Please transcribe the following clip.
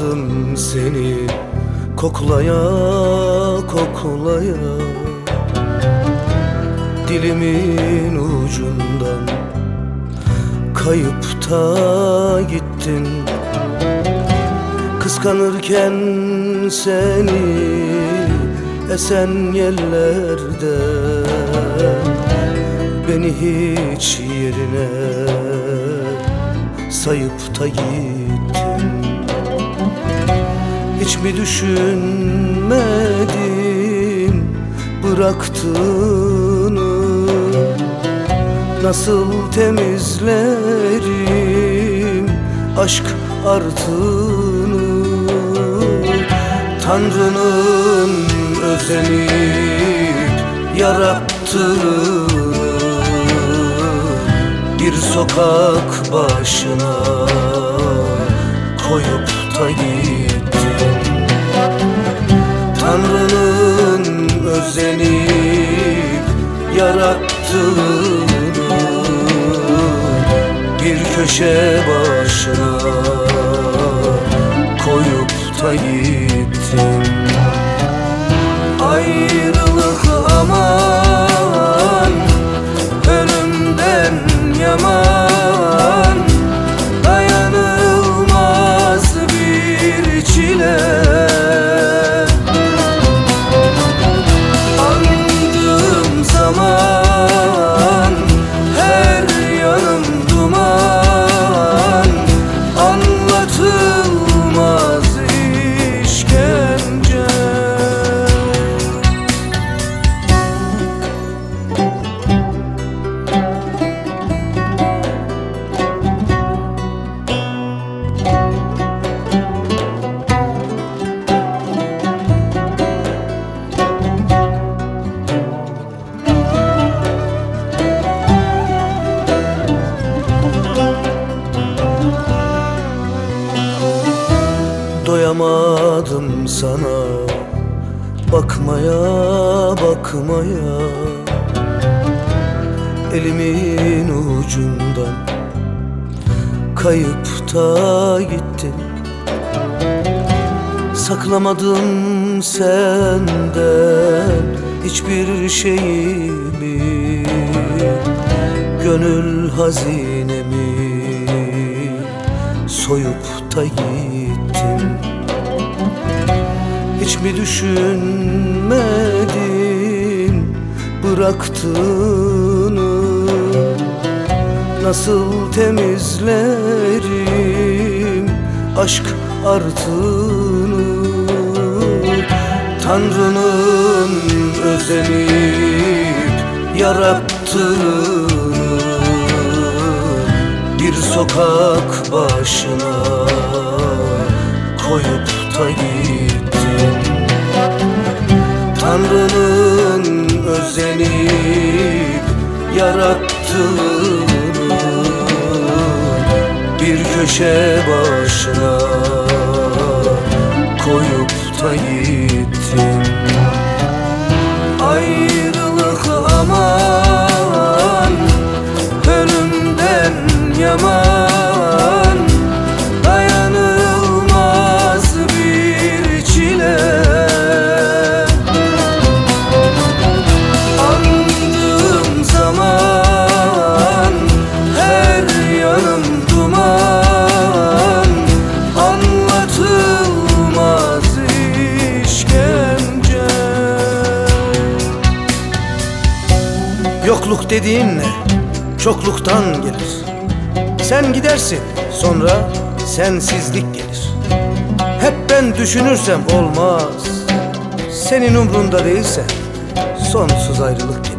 Doyamadım seni koklaya koklaya, dilimin ucundan kayıp da gittin. Kıskanırken seni esen yerlerde, beni hiç yerine sayıp da gittin. Hiç mi düşünmedin bıraktığını? Nasıl temizlerim aşk artığını? Tanrı'nın özenip yarattığını bir sokak başına koyup da gittin. Tanrı'nın özenip yarattığını bir köşe başına koyup da gittin. Ayrılık aman, ölümden yaman, dayanılmaz bir çile. Andığım zaman her yanım duman, anlatılmaz işkence. Doyamadım sana bakmaya bakmaya, elimin ucundan kayıp da gittin. Saklamadım senden hiçbir şeyimi, gönül hazinemi soyup da gittin. Hiç mi düşünmedin bıraktığını? Nasıl temizlerim aşk artığını? Tanrı'nın özenip yarattığını bir sokak başına koyup da gittin. Tanrı'nın özenip yarattığını bir köşe başına koyup da gittin. Ayrılık aman, ölümden yaman, dayanılmaz bir çile. Andığım zaman her yanım duman, anlatılmaz işkence. Yokluk dediğin ne? Çokluktan gelir. Sen gidersin, sonra sensizlik gelir. Hep ben düşünürsem olmaz, senin umrunda değilse sonsuz ayrılık gelir.